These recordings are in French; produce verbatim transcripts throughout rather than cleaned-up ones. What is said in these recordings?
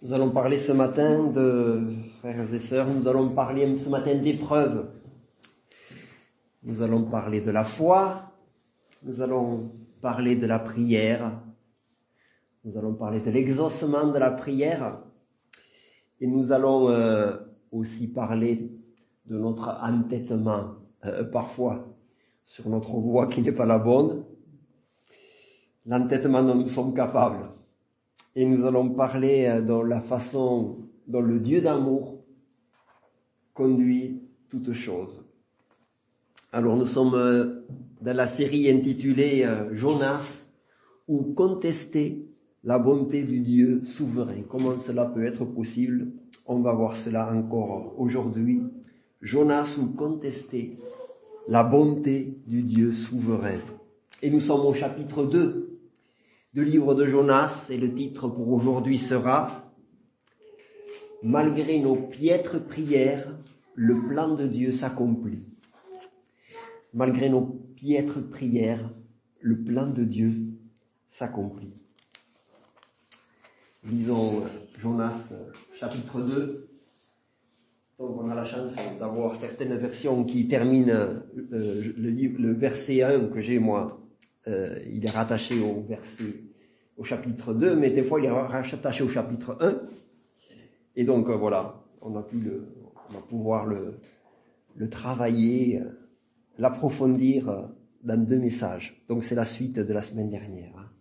Nous allons parler ce matin de, frères et sœurs, nous allons parler ce matin d'épreuves. Nous allons parler de la foi, nous allons parler de la prière, nous allons parler de l'exaucement de la prière, et nous allons euh, aussi parler de notre entêtement, euh, parfois, sur notre voie qui n'est pas la bonne, l'entêtement dont nous sommes capables. Et nous allons parler euh, de la façon dont le Dieu d'amour conduit toutes choses. Alors nous sommes euh, dans la série intitulée euh, Jonas, ou contester la bonté du Dieu souverain. Comment cela peut être possible? On va voir cela encore aujourd'hui. Jonas, ou contester la bonté du Dieu souverain. Et nous sommes au chapitre deux du livre de Jonas, et le titre pour aujourd'hui sera « Malgré nos piètres prières, le plan de Dieu s'accomplit ». Malgré nos piètres prières, le plan de Dieu s'accomplit. Lisons Jonas chapitre deux. Donc on a la chance d'avoir certaines versions qui terminent euh, le, livre, le verset un que j'ai moi. Euh, il est rattaché au verset, au chapitre deux, mais des fois il est rattaché au chapitre un. Et donc euh, voilà, on a pu le, on va pouvoir le, le travailler, euh, l'approfondir euh, dans deux messages. Donc c'est la suite de la semaine dernière. Hein.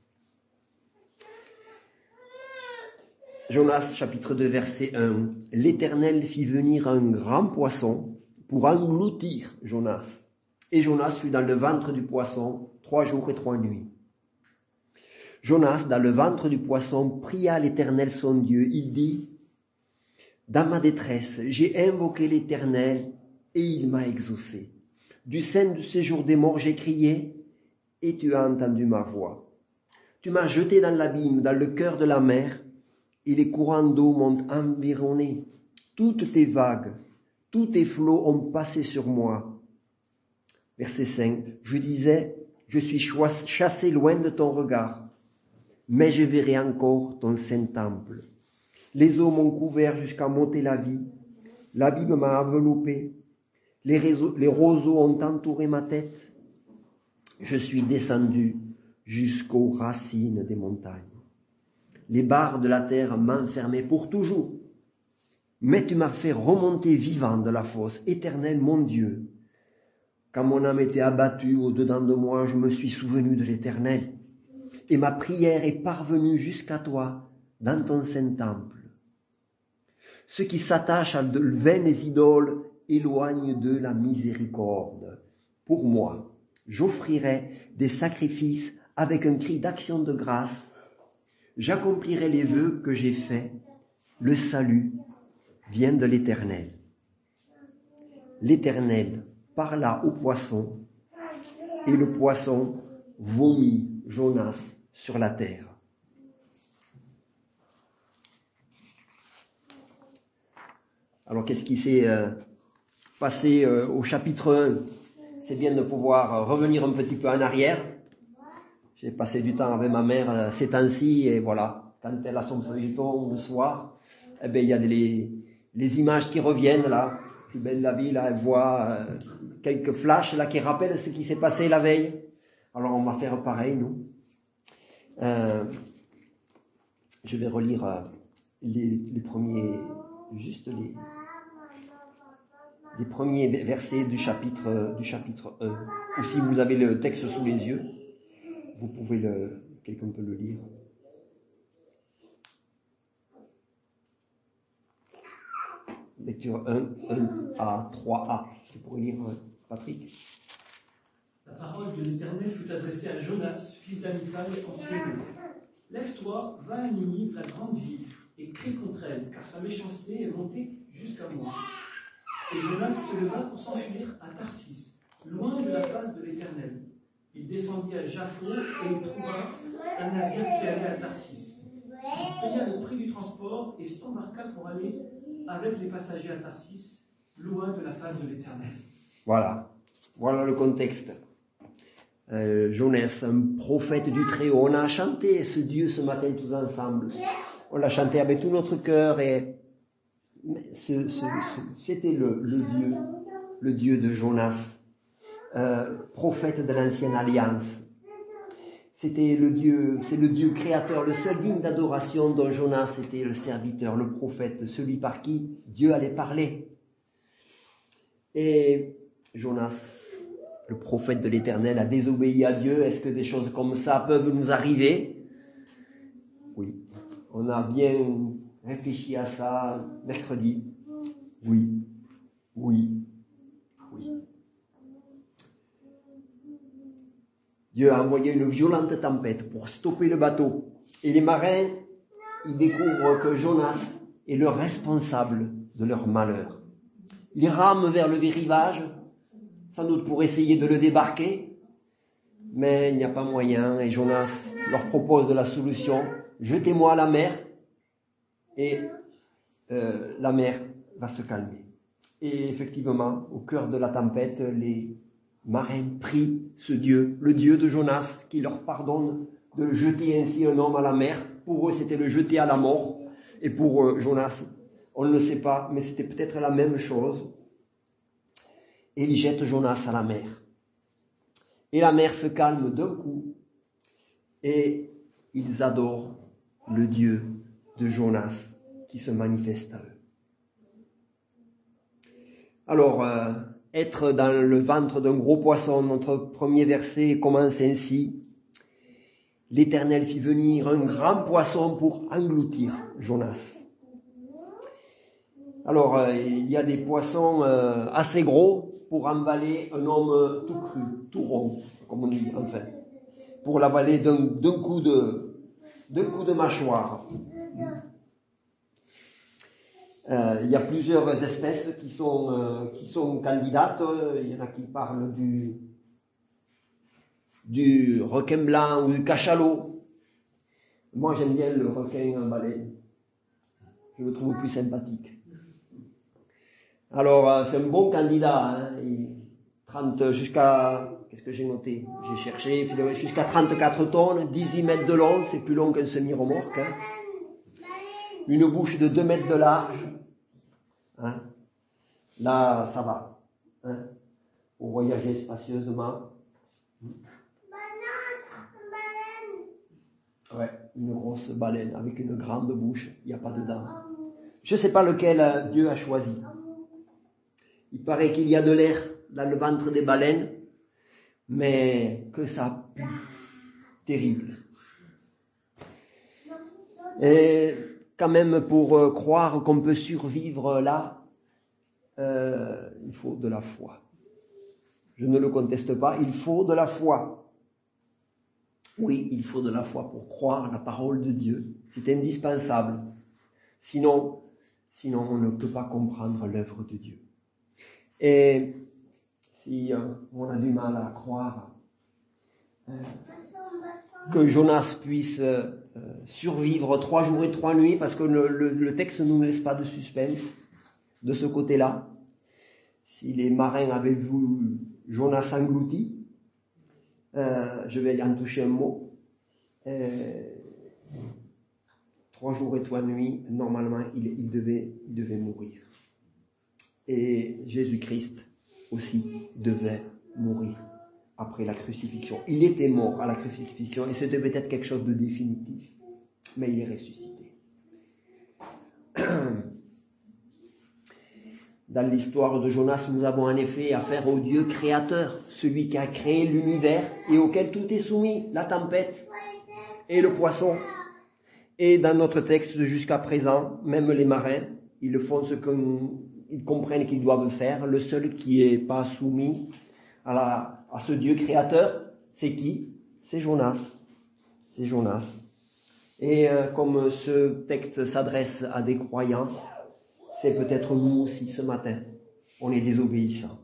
Jonas, chapitre deux, verset un. L'Éternel fit venir un grand poisson pour engloutir Jonas. Et Jonas fut dans le ventre du poisson trois jours et trois nuits. Jonas, dans le ventre du poisson, pria l'Éternel son Dieu. Il dit, « Dans ma détresse, j'ai invoqué l'Éternel et il m'a exaucé. Du sein du séjour des morts, j'ai crié et tu as entendu ma voix. Tu m'as jeté dans l'abîme, dans le cœur de la mer, et les courants d'eau m'ont environné. Toutes tes vagues, tous tes flots ont passé sur moi. » Verset cinq. Je disais, je suis chassé loin de ton regard, mais je verrai encore ton saint temple. Les eaux m'ont couvert jusqu'à m'ôter la vie. L'abîme m'a enveloppé. Les, réseaux, les roseaux ont entouré ma tête. Je suis descendu jusqu'aux racines des montagnes. Les barres de la terre m'enfermaient pour toujours. Mais tu m'as fait remonter vivant de la fosse. Éternel mon Dieu, quand mon âme était abattue au-dedans de moi, je me suis souvenu de l'Éternel. Et ma prière est parvenue jusqu'à toi dans ton saint temple. Ceux qui s'attachent à de vaines idoles éloignent de la miséricorde. Pour moi, j'offrirai des sacrifices avec un cri d'action de grâce. J'accomplirai les vœux que j'ai faits. Le salut vient de l'Éternel. L'Éternel parla au poisson, et le poisson vomit Jonas sur la terre. Alors qu'est-ce qui s'est euh, passé euh, au chapitre un? C'est bien de pouvoir euh, revenir un petit peu en arrière. J'ai passé du temps avec ma mère euh, ces temps-ci, et voilà, quand elle a son feuilleton le soir, eh ben il y a des, les, les images qui reviennent là. Plus belle la vie, là, elle voit euh, quelques flashs là qui rappellent ce qui s'est passé la veille. Alors on va faire pareil, nous. Euh, je vais relire euh, les, les premiers, juste les, les premiers versets du chapitre euh, du chapitre un. Ou si vous avez le texte sous les yeux, vous pouvez le, quelqu'un peut le lire. Lecture un, un A, trois A. Tu pourrais lire, Patrick? La parole de l'Éternel fut adressée à Jonas, fils d'Amital, en ces mots. Lève-toi, va à Ninive, la grande ville, et crie contre elle, car sa méchanceté est montée jusqu'à moi. Et Jonas se leva pour s'enfuir à Tarsis, loin de la face de l'Éternel. Il descendit à Jaffo et il trouva un navire qui allait à Tarsis. Il paya le prix du transport et s'embarqua pour aller avec les passagers à Tarsis, loin de la face de l'Éternel. Voilà, voilà le contexte. Euh, Jonas, un prophète du Très-Haut. On a chanté ce Dieu ce matin tous ensemble. on l'a chanté avec tout notre cœur et ce, ce, ce, c'était le, le Dieu, le Dieu de Jonas, euh, prophète de l'ancienne alliance. C'était le Dieu, c'est le Dieu créateur, le seul digne d'adoration dont Jonas était le serviteur, le prophète, celui par qui Dieu allait parler. Et Jonas, le prophète de l'Éternel, a désobéi à Dieu. Est-ce que des choses comme ça peuvent nous arriver? Oui. On a bien réfléchi à ça mercredi. Oui. Oui. Oui. Dieu a envoyé une violente tempête pour stopper le bateau. Et les marins, ils découvrent que Jonas est le responsable de leur malheur. Ils rament vers le rivage, sans doute pour essayer de le débarquer, mais il n'y a pas moyen, et Jonas leur propose de la solution: jetez-moi à la mer, et euh, la mer va se calmer. Et effectivement, au cœur de la tempête, les marins prient ce Dieu, le Dieu de Jonas, qui leur pardonne de jeter ainsi un homme à la mer. Pour eux, c'était le jeter à la mort, et pour euh, Jonas, on ne le sait pas, mais c'était peut-être la même chose. Et ils jettent Jonas à la mer. Et la mer se calme d'un coup, et ils adorent le Dieu de Jonas qui se manifeste à eux. Alors, euh, être dans le ventre d'un gros poisson, notre premier verset commence ainsi: l'Éternel fit venir un grand poisson pour engloutir Jonas. Alors, euh, il y a des poissons euh, assez gros pour avaler un homme tout cru, tout rond, comme on dit, enfin, pour l'avaler d'un, d'un coup de, d'un coup de mâchoire. Euh, il y a plusieurs espèces qui sont, euh, qui sont candidates. Il y en a qui parlent du, du requin blanc ou du cachalot. Moi, j'aime bien le requin baleine. Je le trouve plus sympathique. Alors, euh, c'est un bon candidat. Hein. Il, trente jusqu'à, qu'est-ce que j'ai noté? J'ai cherché, jusqu'à trente-quatre tonnes, dix-huit mètres de long, c'est plus long qu'un semi-remorque. Hein. Une bouche de deux mètres de large. Hein. Là, ça va. Hein. Pour voyager spacieusement. Ouais, une grosse baleine avec une grande bouche, il n'y a pas de dents. Je ne sais pas lequel Dieu a choisi. Il paraît qu'il y a de l'air dans le ventre des baleines, mais que ça pue. Terrible. Et quand même, pour euh, croire qu'on peut survivre là, euh, il faut de la foi. Je ne le conteste pas, il faut de la foi. Oui, il faut de la foi pour croire la parole de Dieu. C'est indispensable. Sinon, sinon on ne peut pas comprendre l'œuvre de Dieu. Et si euh, on a du mal à croire euh, que Jonas puisse euh, survivre trois jours et trois nuits, parce que le, le, le texte ne nous laisse pas de suspense de ce côté-là. Si les marins avaient vu Jonas englouti, euh, je vais y en toucher un mot, euh, trois jours et trois nuits, normalement, il, il, devait, il devait mourir. Et Jésus-Christ aussi devait mourir après la crucifixion. Il était mort à la crucifixion et ce devait être quelque chose de définitif, mais il est ressuscité. Dans l'histoire de Jonas, nous avons en effet affaire au Dieu créateur, celui qui a créé l'univers et auquel tout est soumis, la tempête et le poisson. Et dans notre texte jusqu'à présent, même les marins, ils font ce qu'ils comprennent qu'ils doivent faire. Le seul qui n'est pas soumis à, la, à ce Dieu créateur, c'est qui? C'est Jonas. C'est Jonas. Et euh, comme ce texte s'adresse à des croyants, c'est peut-être nous aussi ce matin. On est désobéissants.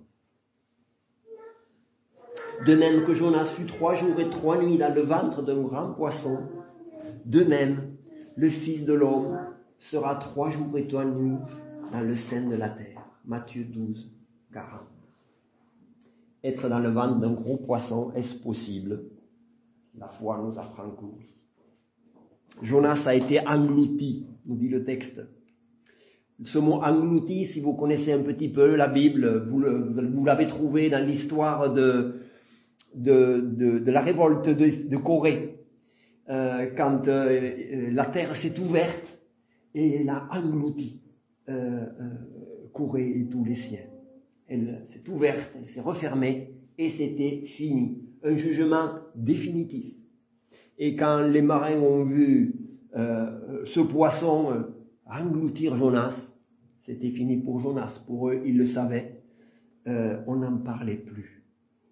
De même que Jonas fut trois jours et trois nuits dans le ventre d'un grand poisson, de même, le Fils de l'homme sera trois jours et trois nuits dans le sein de la terre. Matthieu douze, quarante. Être dans le ventre d'un gros poisson, est-ce possible? La foi nous apprend que oui. Jonas a été englouti, nous dit le texte. Ce mot englouti, si vous connaissez un petit peu la Bible, vous, le, vous l'avez trouvé dans l'histoire de, de, de, de la révolte de, de Corée, euh, quand euh, la terre s'est ouverte et elle a englouti euh, euh, Corée et tous les siens. Elle s'est ouverte, elle s'est refermée et c'était fini. Un jugement définitif. Et quand les marins ont vu euh, ce poisson euh, engloutir Jonas, c'était fini pour Jonas. Pour eux, ils le savaient. Euh, on n'en parlait plus.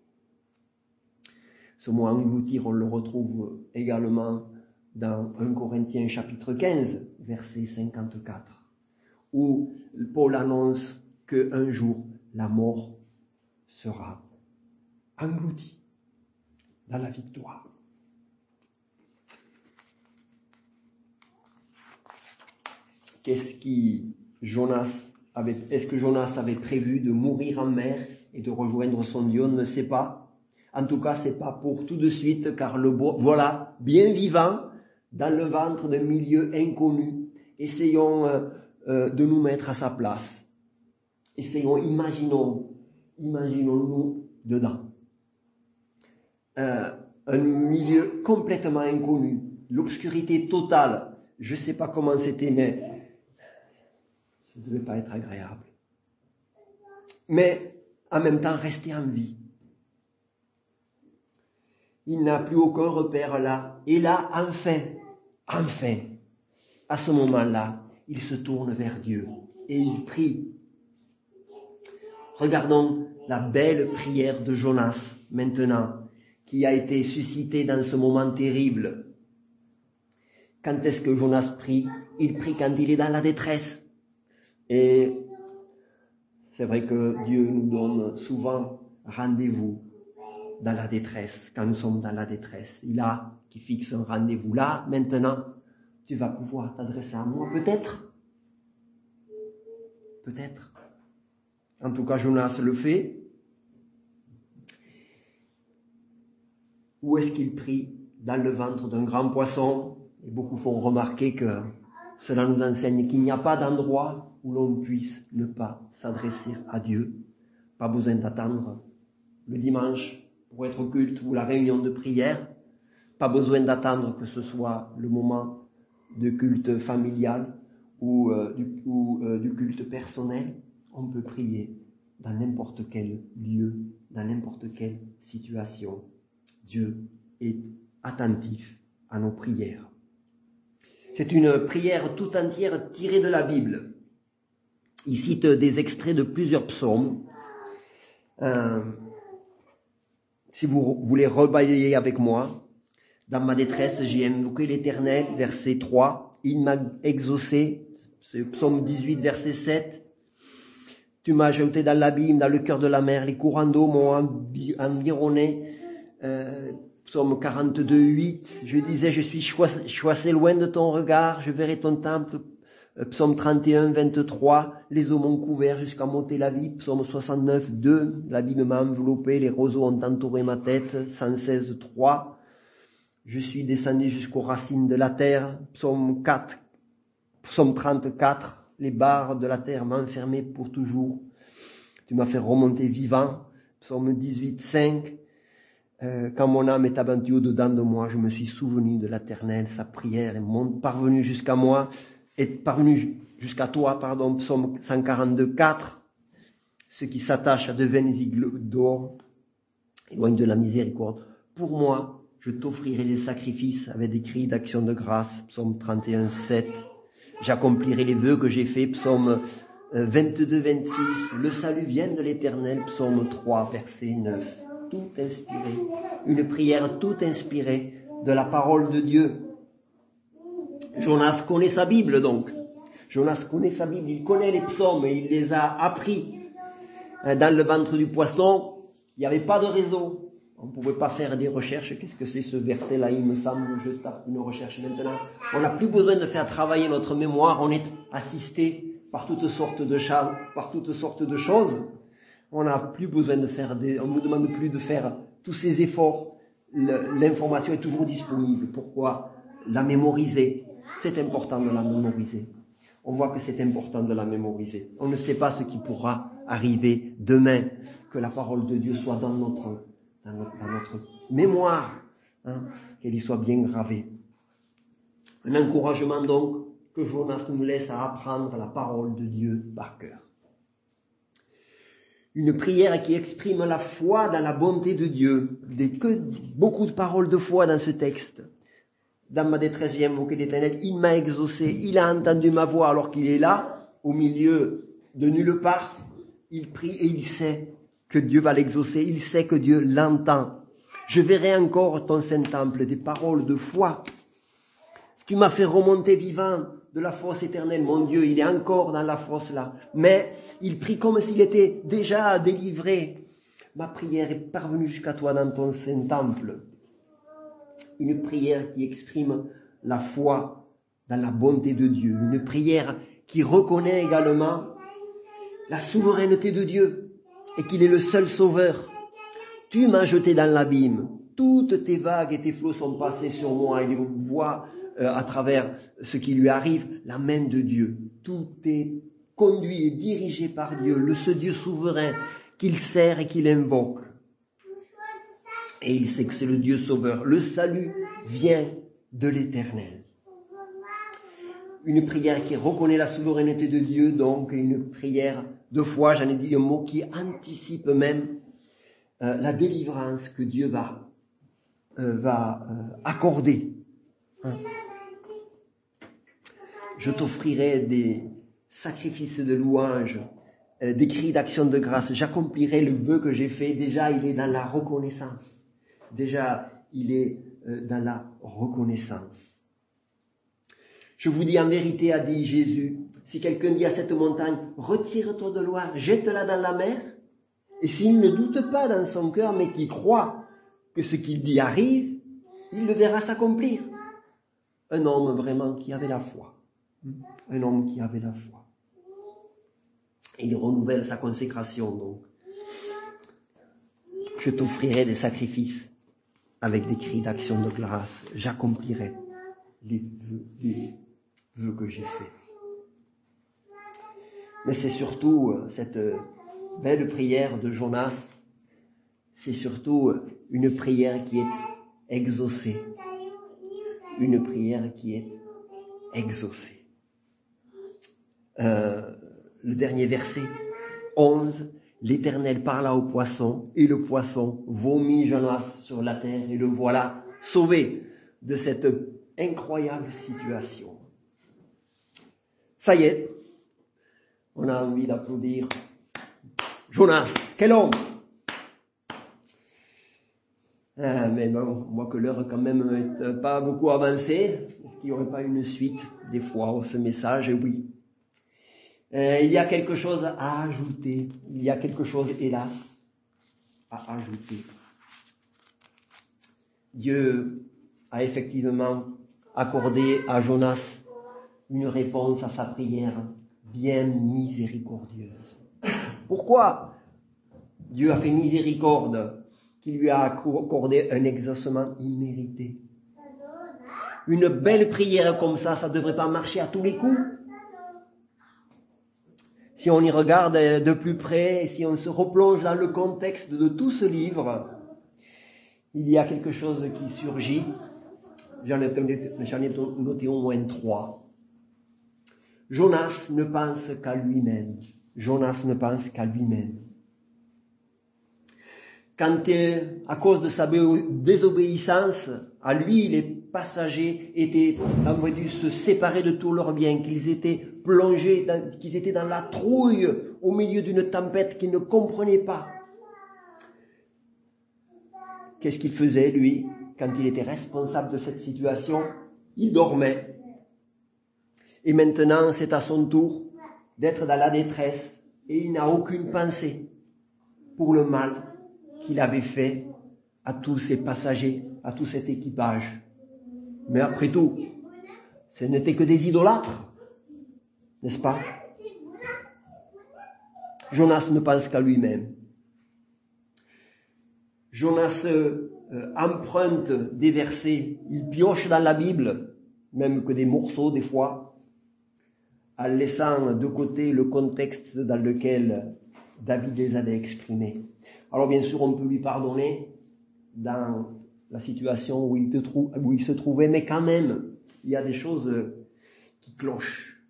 Ce mot engloutir, on le retrouve également dans premier Corinthiens chapitre quinze, verset cinquante-quatre, où Paul annonce qu'un jour, la mort sera engloutie dans la victoire. Qu'est-ce qui Jonas avait, est-ce que Jonas avait prévu de mourir en mer et de rejoindre son Dieu? On ne sait pas. En tout cas, c'est pas pour tout de suite, car le voilà, bien vivant, dans le ventre d'un milieu inconnu. Essayons euh, euh, de nous mettre à sa place. Essayons, imaginons, imaginons-nous dedans. Euh, un milieu complètement inconnu, l'obscurité totale. Je sais pas comment c'était, mais ça ne devait pas être agréable. Mais en même temps, rester en vie. Il n'a plus aucun repère là. Et là, enfin, enfin, à ce moment-là, il se tourne vers Dieu et il prie. Regardons la belle prière de Jonas maintenant, qui a été suscitée dans ce moment terrible. Quand est-ce que Jonas prie? Il prie quand il est dans la détresse. Et c'est vrai que Dieu nous donne souvent rendez-vous dans la détresse, quand nous sommes dans la détresse. Il a qui fixe un rendez-vous là, maintenant, tu vas pouvoir t'adresser à moi, peut-être. Peut-être. En tout cas, Jonas le fait. Où est-ce qu'il prie? Dans le ventre d'un grand poisson. Et beaucoup font remarquer que cela nous enseigne qu'il n'y a pas d'endroit où l'on puisse ne pas s'adresser à Dieu. Pas besoin d'attendre le dimanche pour être au culte ou la réunion de prière. Pas besoin d'attendre que ce soit le moment de culte familial ou, euh, du, ou euh, du culte personnel. On peut prier dans n'importe quel lieu, dans n'importe quelle situation. Dieu est attentif à nos prières. C'est une prière tout entière tirée de la Bible. Il cite des extraits de plusieurs psaumes. Euh, si vous voulez rebalayer avec moi, dans ma détresse, j'ai invoqué l'Éternel, verset trois. Il m'a exaucé, c'est psaume dix-huit, verset sept. Tu m'as jeté dans l'abîme, dans le cœur de la mer, les courants d'eau m'ont environné. Euh, Psaume quarante-deux, huit, je disais, je suis choissé loin de ton regard, je verrai ton temple. Psaume trente et un, vingt-trois, les eaux m'ont couvert jusqu'à monter la vie. Psaume soixante-neuf, deux, l'abîme m'a enveloppé, les roseaux ont entouré ma tête. cent seize, trois, je suis descendu jusqu'aux racines de la terre. Psaume quatre, Psaume trente-quatre, les barres de la terre m'ont enfermé pour toujours. Tu m'as fait remonter vivant. Psaume dix-huit, cinq, Euh, quand mon âme est abattue au-dedans de moi, je me suis souvenu de l'Éternel, sa prière est parvenue jusqu'à moi, est parvenue jusqu'à toi, pardon, psaume cent quarante-deux, quatre. Ceux qui s'attachent à de vaines igles d'or, éloigne de la miséricorde. Pour moi, je t'offrirai des sacrifices avec des cris d'action de grâce, psaume trente et un, sept. J'accomplirai les vœux que j'ai faits, psaume vingt-deux, vingt-six. Le salut vient de l'Éternel, psaume trois, verset neuf. Tout inspiré, une prière tout inspirée de la parole de Dieu. Jonas connaît sa Bible donc. Jonas connaît sa Bible, il connaît les psaumes, et il les a appris. Dans le ventre du poisson, il n'y avait pas de réseau. On ne pouvait pas faire des recherches. Qu'est-ce que c'est ce verset-là? Il me semble, je tape une recherche maintenant. On n'a plus besoin de faire travailler notre mémoire, on est assisté par toutes sortes de choses, par toutes sortes de choses. On n'a plus besoin de faire des, on ne nous demande plus de faire tous ces efforts. Le, l'information est toujours disponible. Pourquoi la mémoriser. C'est important de la mémoriser. On voit que c'est important de la mémoriser. On ne sait pas ce qui pourra arriver demain. Que la parole de Dieu soit dans notre, dans notre, dans notre mémoire, hein, qu'elle y soit bien gravée. Un encouragement donc que Jonas nous laisse à apprendre la parole de Dieu par cœur. Une prière qui exprime la foi dans la bonté de Dieu. Des, que beaucoup de paroles de foi dans ce texte. Dans ma détresse, j'ai invoqué l'Éternel, il m'a exaucé, il a entendu ma voix alors qu'il est là, au milieu de nulle part. Il prie et il sait que Dieu va l'exaucer, il sait que Dieu l'entend. Je verrai encore ton saint temple, des paroles de foi. Tu m'as fait remonter vivant de la fosse éternelle, mon Dieu, il est encore dans la fosse là. Mais il prie comme s'il était déjà délivré. Ma prière est parvenue jusqu'à toi dans ton saint temple. Une prière qui exprime la foi dans la bonté de Dieu. Une prière qui reconnaît également la souveraineté de Dieu et qu'il est le seul sauveur. Tu m'as jeté dans l'abîme. Toutes tes vagues et tes flots sont passés sur moi. Il voit euh, à travers ce qui lui arrive la main de Dieu. Tout est conduit et dirigé par Dieu, le ce Dieu souverain qu'il sert et qu'il invoque. Et il sait que c'est le Dieu sauveur. Le salut vient de l'Éternel. Une prière qui reconnaît la souveraineté de Dieu, donc une prière de foi, j'en ai dit un mot qui anticipe même euh, la délivrance que Dieu va, euh, va euh, accorder. Hein. Je t'offrirai des sacrifices de louange, euh, des cris d'action de grâce. J'accomplirai le vœu que j'ai fait. Déjà, il est dans la reconnaissance. Déjà, il est euh, dans la reconnaissance. Je vous dis en vérité, a dit Jésus, si quelqu'un dit à cette montagne, retire-toi de loin, jette-la dans la mer, et s'il ne doute pas dans son cœur, mais qu'il croit que ce qu'il dit arrive, il le verra s'accomplir. Un homme vraiment qui avait la foi. Un homme qui avait la foi. Et il renouvelle sa consécration, donc. Je t'offrirai des sacrifices avec des cris d'action de grâce. J'accomplirai les vœux, les vœux que j'ai faits. Mais c'est surtout cette belle prière de Jonas, c'est surtout une prière qui est exaucée. Une prière qui est exaucée. Euh, le dernier verset, onze. L'Éternel parla au poisson, et le poisson vomit Jonas sur la terre, et le voilà sauvé de cette incroyable situation. Ça y est, on a envie d'applaudir. Jonas, quel homme! Ah, mais bon, on voit que l'heure quand même n'est pas beaucoup avancée. Est-ce qu'il n'y aurait pas une suite des fois à ce message? Oui. Euh, il y a quelque chose à ajouter. Il y a quelque chose, hélas, à ajouter. Dieu a effectivement accordé à Jonas une réponse à sa prière bien miséricordieuse. Pourquoi Dieu a fait miséricorde, qui lui a accordé un exaucement immérité? Une belle prière comme ça, ça ne devrait pas marcher à tous les coups. Si on y regarde de plus près, si on se replonge dans le contexte de tout ce livre, il y a quelque chose qui surgit. J'en ai, j'en ai noté au moins trois. Jonas ne pense qu'à lui-même. Jonas ne pense qu'à lui-même. Quand, à cause de sa désobéissance, à lui, les passagers étaient, avaient dû se séparer de tous leurs biens, qu'ils étaient plongés, dans, qu'ils étaient dans la trouille au milieu d'une tempête qu'ils ne comprenaient pas. Qu'est-ce qu'il faisait, lui, quand il était responsable de cette situation? Il dormait. Et maintenant, c'est à son tour d'être dans la détresse, et il n'a aucune pensée pour le mal qu'il avait fait à tous ces passagers, à tout cet équipage. Mais après tout, ce n'était que des idolâtres, n'est-ce pas? Jonas ne pense qu'à lui-même. Jonas euh, emprunte des versets, il pioche dans la Bible même que des morceaux des fois, en laissant de côté le contexte dans lequel David les avait exprimés. Alors bien sûr, on peut lui pardonner dans la situation où il, te trou- où il se trouvait, mais quand même, il y a des choses qui clochent.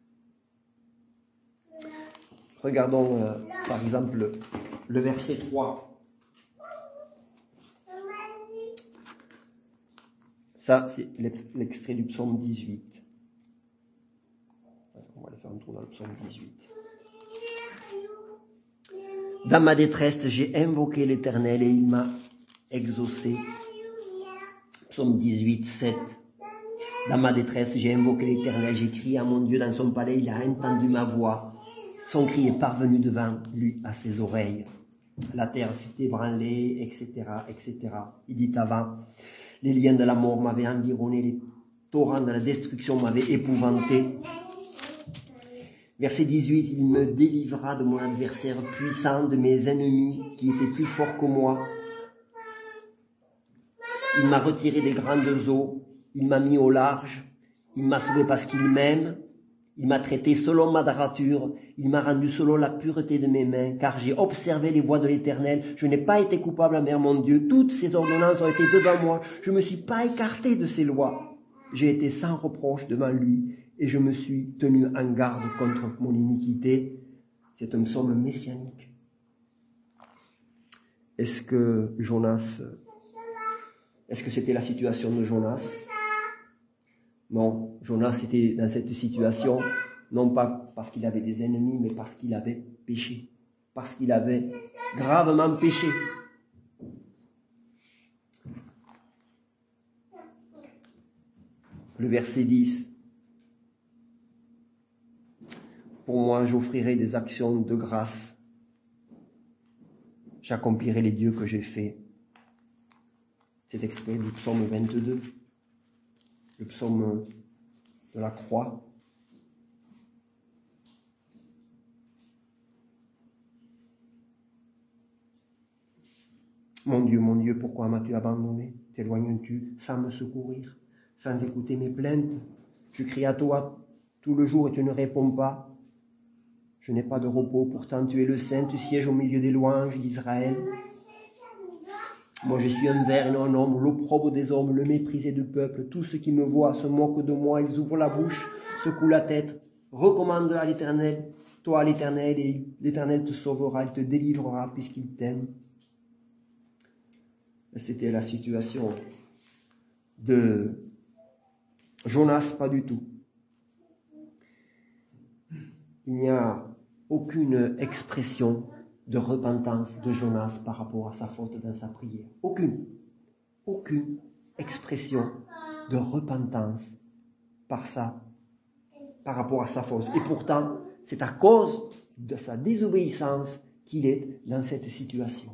Regardons euh, par exemple le verset trois. Ça, c'est l'extrait du psaume dix-huit. On va aller faire un tour dans le psaume dix-huit. Dans ma détresse, j'ai invoqué l'Éternel et il m'a exaucé. Psaume dix-huit, sept. Dans ma détresse, j'ai invoqué l'Éternel, j'ai crié à mon Dieu dans son palais, il a entendu ma voix. Son cri est parvenu devant lui à ses oreilles. La terre fut ébranlée, et cetera, et cetera. Il dit avant, les liens de la mort m'avaient environné, les torrents de la destruction m'avaient épouvanté. Verset dix-huit, il me délivra de mon adversaire puissant, de mes ennemis qui étaient plus forts que moi. Il m'a retiré des grandes eaux, il m'a mis au large, il m'a sauvé parce qu'il m'aime, il m'a traité selon ma droiture, il m'a rendu selon la pureté de mes mains, car j'ai observé les voies de l'Éternel, je n'ai pas été coupable envers mon Dieu, toutes ses ordonnances ont été devant moi, je ne me suis pas écarté de ses lois, j'ai été sans reproche devant lui, et je me suis tenu en garde contre mon iniquité. C'est un psaume messianique. Est-ce que Jonas, est-ce que c'était la situation de Jonas? Non, Jonas était dans cette situation, non pas parce qu'il avait des ennemis, mais parce qu'il avait péché. Parce qu'il avait gravement péché. Le verset dix. Pour moi, j'offrirai des actions de grâce. J'accomplirai les dieux que j'ai faits. C'est extrait du psaume vingt-deux, le psaume de la croix. Mon Dieu, mon Dieu, pourquoi m'as-tu abandonné? T'éloignes-tu sans me secourir, sans écouter mes plaintes? Je crie à toi tout le jour et tu ne réponds pas. Je n'ai pas de repos, pourtant tu es le Saint, tu sièges au milieu des louanges d'Israël. Moi je suis un ver et non un homme, l'opprobre des hommes, le méprisé du peuple. Tous ceux qui me voient se moquent de moi, ils ouvrent la bouche, secouent la tête, recommandent à l'Éternel, toi à l'Éternel, et l'Éternel te sauvera, il te délivrera puisqu'il t'aime. C'était la situation de Jonas, pas du tout. Il n'y a aucune expression de repentance de Jonas par rapport à sa faute dans sa prière. Aucune. Aucune expression de repentance par ça, par rapport à sa faute. Et pourtant, c'est à cause de sa désobéissance qu'il est dans cette situation.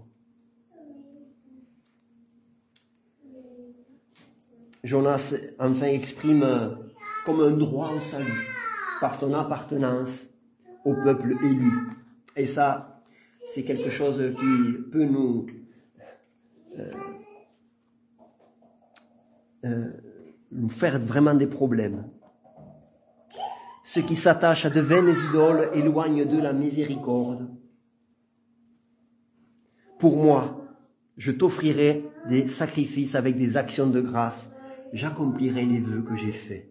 Jonas, enfin, exprime comme un droit au salut par son appartenance au peuple élu. Et ça, c'est quelque chose qui peut nous euh, euh, nous faire vraiment des problèmes. Ceux qui s'attachent à de vaines idoles éloignent de la miséricorde. Pour moi, je t'offrirai des sacrifices avec des actions de grâce. J'accomplirai les vœux que j'ai faits.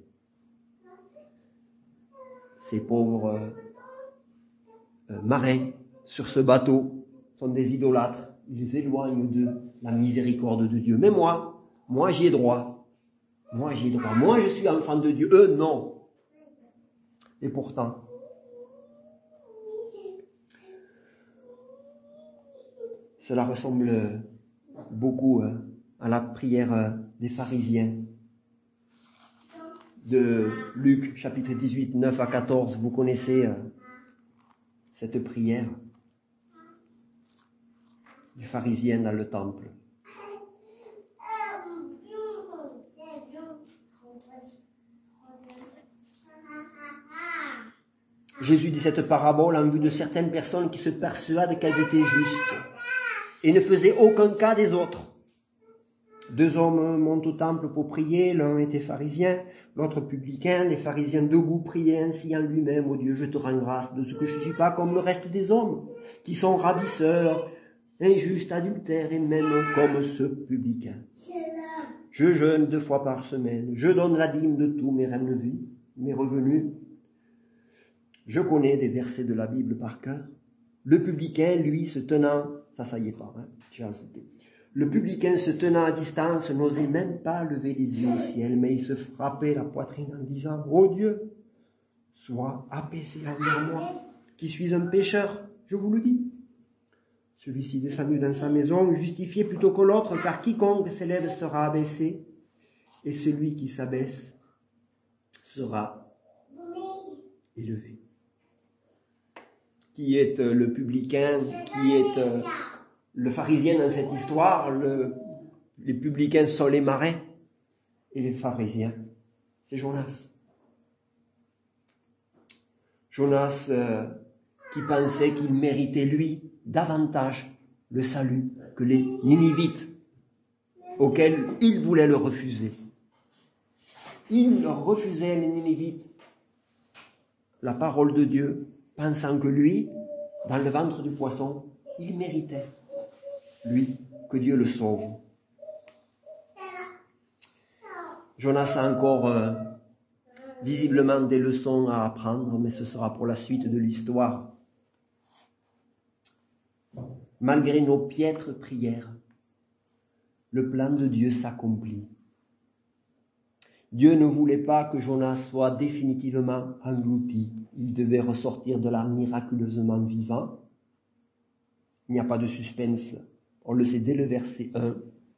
Ces pauvres euh, euh, marins sur ce bateau sont des idolâtres. Ils éloignent de la miséricorde de Dieu. Mais moi, moi j'y ai droit. Moi j'y ai droit. Moi je suis enfant de Dieu. Eux non. Et pourtant, cela ressemble beaucoup euh, à la prière euh, des pharisiens. De Luc, chapitre dix-huit, neuf à quatorze, vous connaissez euh, cette prière du pharisien dans le temple. Jésus dit cette parabole en vue de certaines personnes qui se persuadent qu'elles étaient justes et ne faisaient aucun cas des autres. Deux hommes montent au temple pour prier, l'un était pharisien, L'autre publicain, les pharisiens debout, priaient ainsi en lui-même, ô Dieu, je te rends grâce de ce que je ne suis pas comme le reste des hommes, qui sont ravisseurs, injustes, adultères, et même comme ce publicain. Je jeûne deux fois par semaine, je donne la dîme de tous mes revenus, mes revenus. Je connais des versets de la Bible par cœur. Le publicain, lui, se tenant, ça, ça y est pas, hein, j'ai ajouté. Le publicain, se tenant à distance, n'osait même pas lever les yeux au ciel, mais il se frappait la poitrine en disant, ô Dieu, sois apaisé envers moi, qui suis un pécheur, je vous le dis. Celui-ci descendu dans sa maison, justifié plutôt que l'autre, car quiconque s'élève sera abaissé, et celui qui s'abaisse sera élevé. Qui est le publicain, qui est le pharisien dans cette histoire? le, Les publicains sont les marais, et les pharisiens, c'est Jonas. Jonas euh, qui pensait qu'il méritait, lui, davantage le salut que les Ninivites, auxquels il voulait le refuser. Il leur refusait, les Ninivites, la parole de Dieu, pensant que lui, dans le ventre du poisson, il méritait, lui, que Dieu le sauve. Jonas a encore euh, visiblement des leçons à apprendre, mais ce sera pour la suite de l'histoire. Malgré nos piètres prières, le plan de Dieu s'accomplit. Dieu ne voulait pas que Jonas soit définitivement englouti. Il devait ressortir de là miraculeusement vivant. Il n'y a pas de suspense. On le sait dès le verset un.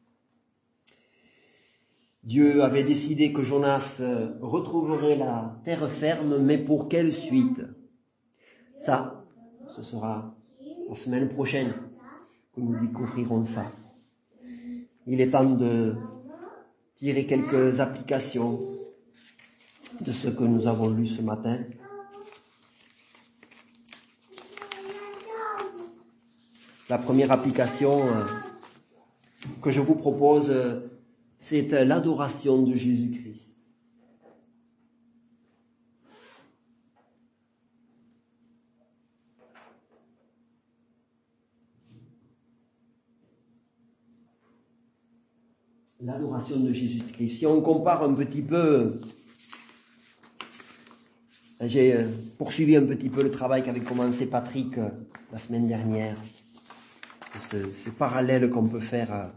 Dieu avait décidé que Jonas retrouverait la terre ferme, mais pour quelle suite? Ça, ce sera la semaine prochaine que nous découvrirons ça. Il est temps de tirer quelques applications de ce que nous avons lu ce matin. La première application que je vous propose, c'est l'adoration de Jésus-Christ. L'adoration de Jésus-Christ. Si on compare un petit peu, j'ai poursuivi un petit peu le travail qu'avait commencé Patrick la semaine dernière, ce, ce parallèle qu'on peut faire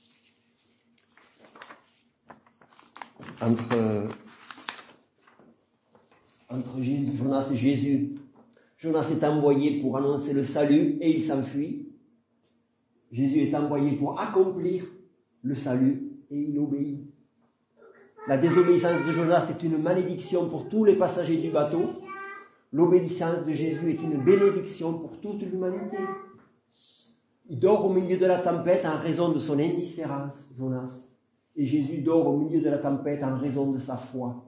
entre, entre Jésus, Jonas et Jésus. Jonas est envoyé pour annoncer le salut et il s'enfuit. Jésus est envoyé pour accomplir le salut et il obéit. La désobéissance de Jonas est une malédiction pour tous les passagers du bateau. L'obéissance de Jésus est une bénédiction pour toute l'humanité. Il dort au milieu de la tempête en raison de son indifférence, Jonas. Et Jésus dort au milieu de la tempête en raison de sa foi.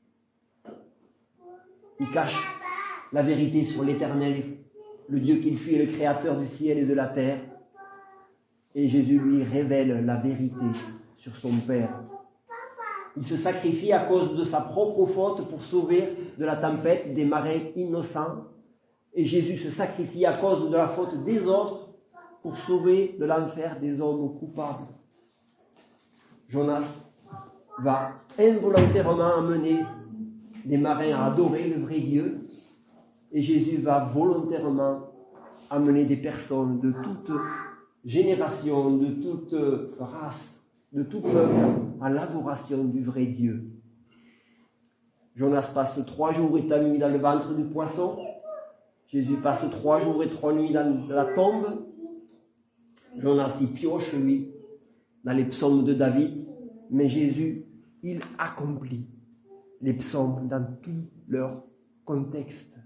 Il cache la vérité sur l'Éternel, le Dieu qu'il fuit est le créateur du ciel et de la terre. Et Jésus lui révèle la vérité sur son Père. Il se sacrifie à cause de sa propre faute pour sauver de la tempête des marins innocents. Et Jésus se sacrifie à cause de la faute des autres pour sauver de l'enfer des hommes coupables. Jonas va involontairement amener les marins à adorer le vrai Dieu. Et Jésus va volontairement amener des personnes de toute génération, de toute race, de tout peuple à l'adoration du vrai Dieu. Jonas passe trois jours et trois nuits dans le ventre du poisson. Jésus passe trois jours et trois nuits dans la tombe. Jonas y pioche, lui, dans les psaumes de David. Mais Jésus, il accomplit les psaumes dans tout leur contexte.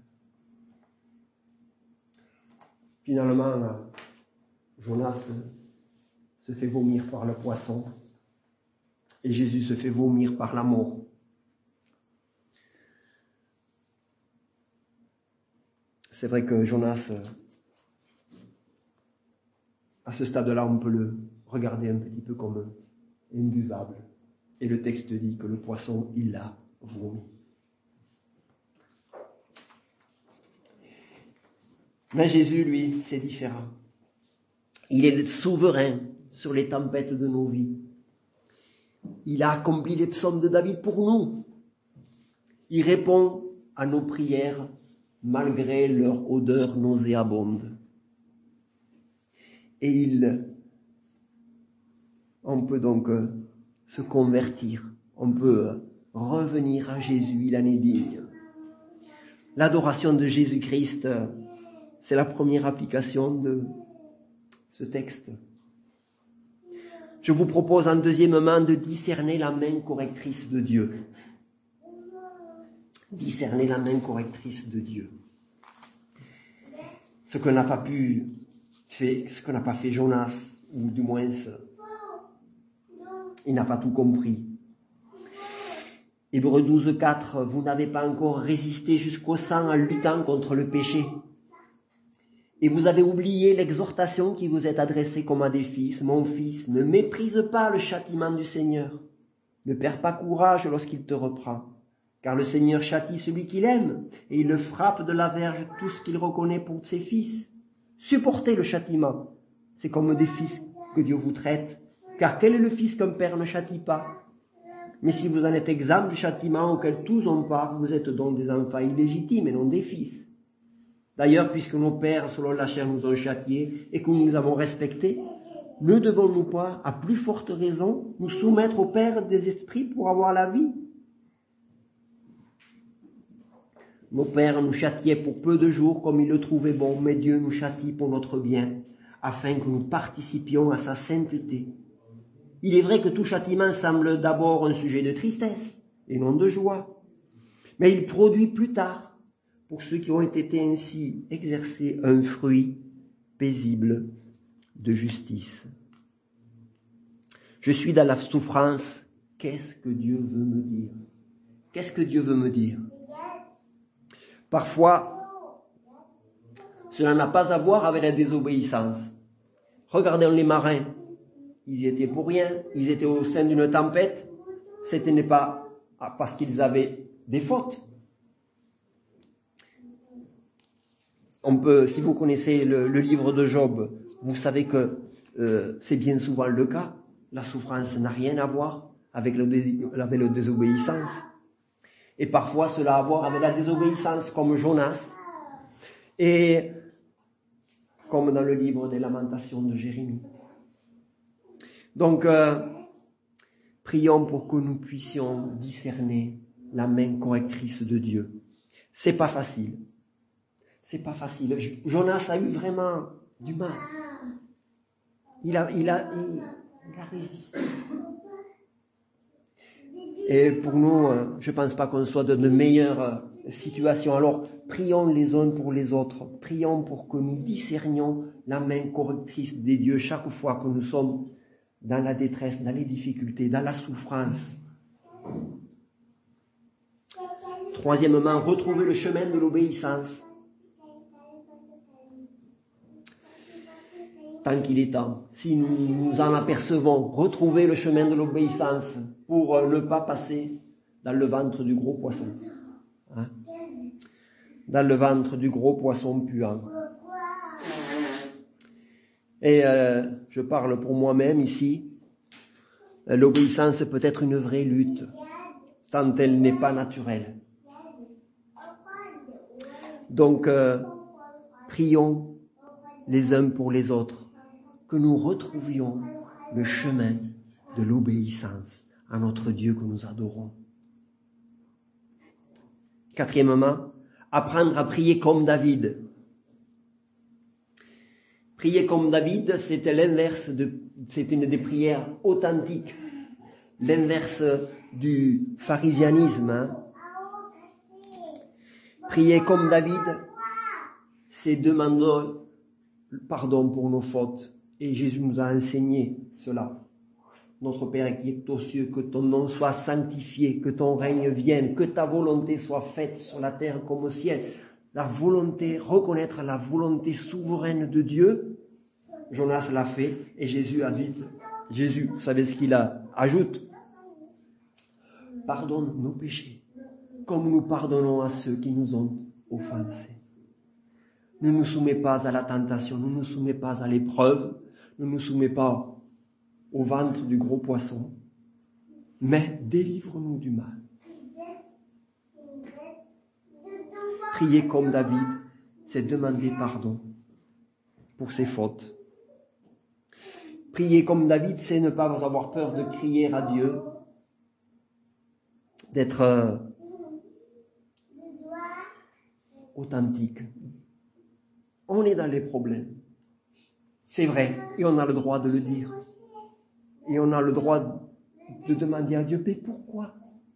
Finalement, Jonas se fait vomir par le poisson et Jésus se fait vomir par la mort. C'est vrai que Jonas, à ce stade-là, on peut le regarder un petit peu comme imbuvable. Et le texte dit que le poisson, il l'a vomi. Mais Jésus, lui, c'est différent. Il est le souverain sur les tempêtes de nos vies. Il a accompli les psaumes de David pour nous. Il répond à nos prières malgré leur odeur nauséabonde. Et il, on peut donc euh, se convertir, on peut euh, revenir à Jésus, il en est digne. L'adoration de Jésus-Christ, euh, c'est la première application de ce texte. Je vous propose en deuxièmement de discerner la main correctrice de Dieu. Discerner la main correctrice de Dieu. Ce que n'a pas pu faire, ce que n'a pas fait Jonas, ou du moins, il n'a pas tout compris. Hébreux douze, quatre, vous n'avez pas encore résisté jusqu'au sang en luttant contre le péché. Et vous avez oublié l'exhortation qui vous est adressée comme à des fils. Mon fils, ne méprise pas le châtiment du Seigneur. Ne perds pas courage lorsqu'il te reprend. Car le Seigneur châtie celui qu'il aime, et il le frappe de la verge tout ce qu'il reconnaît pour ses fils. Supportez le châtiment. C'est comme des fils que Dieu vous traite. Car quel est le fils qu'un père ne châtie pas? Mais si vous en êtes exempt du châtiment auquel tous ont part, vous êtes donc des enfants illégitimes et non des fils. D'ailleurs, puisque nos pères, selon la chair, nous ont châtiés et que nous nous avons respectés, ne devons-nous pas, à plus forte raison, nous soumettre au Père des esprits pour avoir la vie? Nos pères nous châtiaient pour peu de jours comme ils le trouvaient bon, mais Dieu nous châtie pour notre bien, afin que nous participions à sa sainteté. Il est vrai que tout châtiment semble d'abord un sujet de tristesse et non de joie, mais il produit plus tard, pour ceux qui ont été ainsi exercés, un fruit paisible de justice. Je suis dans la souffrance, qu'est-ce que Dieu veut me dire? Qu'est-ce que Dieu veut me dire? Parfois, cela n'a pas à voir avec la désobéissance. Regardez les marins, ils y étaient pour rien, ils étaient au sein d'une tempête, ce n'est pas parce qu'ils avaient des fautes. On peut, si vous connaissez le, le livre de Job, vous savez que euh, c'est bien souvent le cas. La souffrance n'a rien à voir avec, le, avec la désobéissance. Et parfois cela a à voir avec la désobéissance, comme Jonas, et comme dans le livre des Lamentations de Jérémie. Donc, euh, prions pour que nous puissions discerner la main correctrice de Dieu. C'est pas facile. C'est pas facile. Jonas a eu vraiment du mal. Il a, il a, il, il a résisté. Et pour nous, je pense pas qu'on soit dans de meilleures situations. Alors, prions les uns pour les autres. Prions pour que nous discernions la main correctrice des dieux chaque fois que nous sommes dans la détresse, dans les difficultés, dans la souffrance. Troisièmement, retrouver le chemin de l'obéissance. Tant qu'il est temps, si nous nous en apercevons, retrouver le chemin de l'obéissance pour ne pas passer dans le ventre du gros poisson. Hein? Dans le ventre du gros poisson puant. Et euh, je parle pour moi-même ici, l'obéissance peut être une vraie lutte, tant elle n'est pas naturelle. Donc, euh, prions les uns pour les autres, que nous retrouvions le chemin de l'obéissance à notre Dieu que nous adorons. Quatrièmement, apprendre à prier comme David. Prier comme David, c'était l'inverse de, c'est une des prières authentiques, l'inverse du pharisianisme. Hein. Prier comme David, c'est demander pardon pour nos fautes. Et Jésus nous a enseigné cela. Notre Père qui est aux cieux, que ton nom soit sanctifié, que ton règne vienne, que ta volonté soit faite sur la terre comme au ciel. La volonté, reconnaître la volonté souveraine de Dieu. Jonas l'a fait et Jésus a dit, Jésus, vous savez ce qu'il a, ajoute, pardonne nos péchés. comme nous pardonnons à ceux qui nous ont offensés. Ne nous soumets pas à la tentation, ne nous soumets pas à l'épreuve, ne nous soumets pas au ventre du gros poisson, mais délivre-nous du mal. Prier comme David, c'est demander pardon pour ses fautes. Prier comme David, c'est ne pas avoir peur de crier à Dieu, d'être euh, authentique. On est dans les problèmes. C'est vrai, et on a le droit de le dire. Et on a le droit de demander à Dieu, mais pourquoi?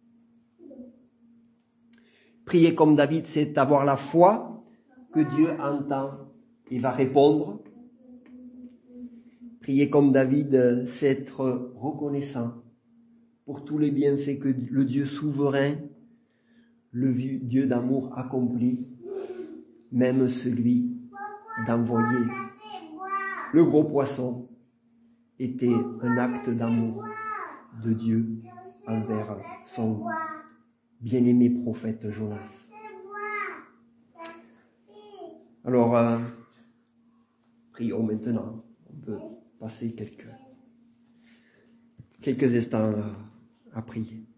Prier comme David, c'est avoir la foi que Dieu entend et va répondre. Prier comme David, c'est être reconnaissant pour tous les bienfaits que le Dieu souverain, le Dieu d'amour accomplit, même celui d'envoyer le gros poisson était un acte d'amour de Dieu envers son bien-aimé prophète Jonas. Alors, euh, prions maintenant. On peut passer quelques, quelques instants à, à prier.